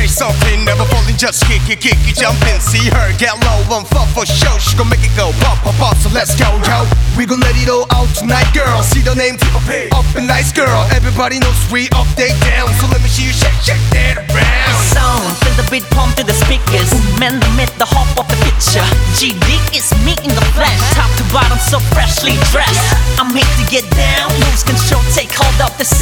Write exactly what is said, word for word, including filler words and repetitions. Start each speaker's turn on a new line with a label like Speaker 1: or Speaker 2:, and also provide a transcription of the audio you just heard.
Speaker 1: say something, never falling, just kick it, kick it, jump in. See her get low on fuck for show. She gon' make it go pop, pop, pop. So let's go, yo. We gon' let it all out tonight, girl. See the name, up and nice, girl. Everybody knows we up, they down. So let me see you shake, shake that around.
Speaker 2: Sound, feel the beat pump to the speakers. Man, the myth, the hop of the picture. G D is me in the flesh. Top to bottom, so freshly dressed. I'm here to get down, lose control, take hold of the